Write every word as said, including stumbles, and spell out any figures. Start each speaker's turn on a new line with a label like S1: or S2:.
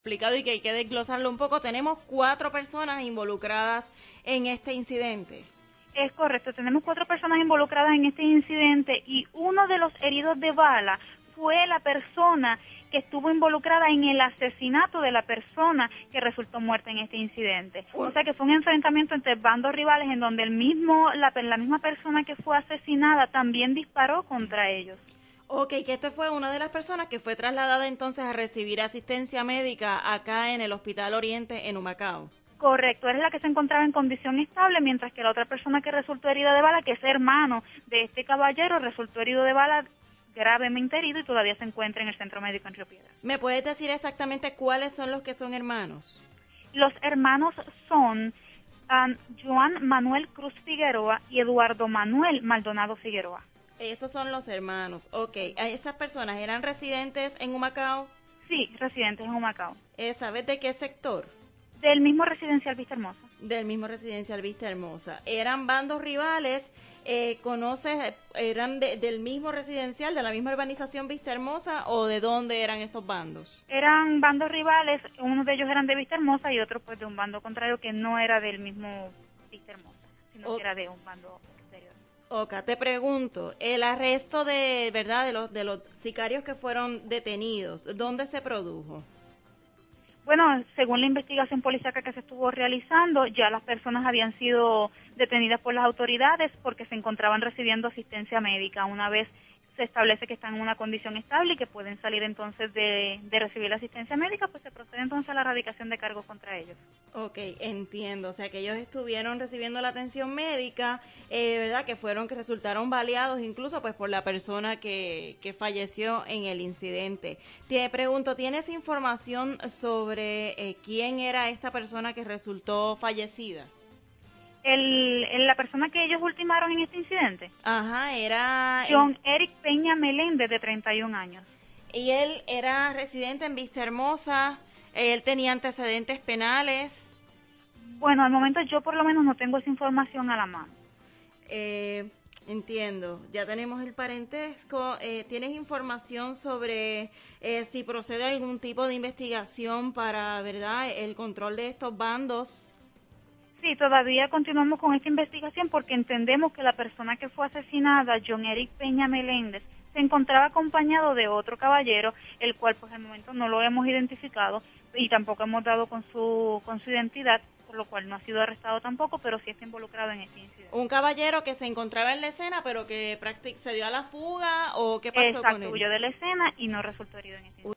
S1: Explicado y que hay que desglosarlo un poco, tenemos cuatro personas involucradas en este incidente.
S2: Es correcto, tenemos cuatro personas involucradas en este incidente y uno de los heridos de bala fue la persona que estuvo involucrada en el asesinato de la persona que resultó muerta en este incidente. O sea que fue un enfrentamiento entre bandos rivales en donde el mismo la, la misma persona que fue asesinada también disparó contra ellos.
S1: Ok, que esta fue una de las personas que fue trasladada entonces a recibir asistencia médica acá en el Hospital Oriente en Humacao.
S2: Correcto, es la que se encontraba en condición estable, mientras que la otra persona que resultó herida de bala, que es hermano de este caballero, resultó herido de bala, gravemente herido y todavía se encuentra en el centro médico en Río Piedras.
S1: ¿Me puedes decir exactamente cuáles son los que son hermanos?
S2: Los hermanos son um, Joan Manuel Cruz Figueroa y Eduardo Manuel Maldonado Figueroa.
S1: Esos son los hermanos. Ok, ¿esas personas eran residentes en Humacao?
S2: Sí, residentes en Humacao.
S1: Eh, ¿Sabes de qué sector?
S2: Del mismo residencial Vista Hermosa.
S1: Del mismo residencial Vista Hermosa. ¿Eran bandos rivales? Eh, ¿Conoces, eran de, del mismo residencial, de la misma urbanización Vista Hermosa o de dónde eran esos bandos?
S2: Eran bandos rivales, uno de ellos eran de Vista Hermosa y otro pues de un bando contrario que no era del mismo Vista Hermosa, sino
S1: o
S2: que era de un bando exterior.
S1: Ok, te pregunto, el arresto de, ¿verdad?, de los, de los sicarios que fueron detenidos, ¿dónde se produjo?
S2: Bueno, según la investigación policíaca que se estuvo realizando, ya las personas habían sido detenidas por las autoridades porque se encontraban recibiendo asistencia médica. Una vez se establece que están en una condición estable y que pueden salir entonces de, de recibir la asistencia médica, pues se procede entonces a la erradicación de cargos contra ellos.
S1: Ok, entiendo, o sea que ellos estuvieron recibiendo la atención médica, eh, ¿verdad?, que fueron, que resultaron baleados incluso pues por la persona que, que falleció en el incidente. Te pregunto, ¿tienes información sobre eh, quién era esta persona que resultó fallecida?
S2: El, el- la persona que ellos ultimaron en este incidente,
S1: Ajá, era...
S2: John Eric Peña Meléndez, de treinta y un años.
S1: Y él era residente en Vista Hermosa, él tenía antecedentes penales.
S2: Bueno, al momento yo por lo menos no tengo esa información a la mano.
S1: Eh, entiendo, ya tenemos el parentesco. Eh, ¿tienes información sobre eh, si procede algún tipo de investigación para, ¿verdad?, el control de estos bandos?
S2: Sí, todavía continuamos con esta investigación porque entendemos que la persona que fue asesinada, John Eric Peña Meléndez, se encontraba acompañado de otro caballero, el cual pues al momento no lo hemos identificado y tampoco hemos dado con su con su identidad, por lo cual no ha sido arrestado tampoco, pero sí está involucrado en este incidente.
S1: Un caballero que se encontraba en la escena, pero que prácticamente se dio a la fuga, ¿o qué pasó con
S2: Exacto,
S1: él?
S2: huyó de la escena y no resultó herido en este incidente.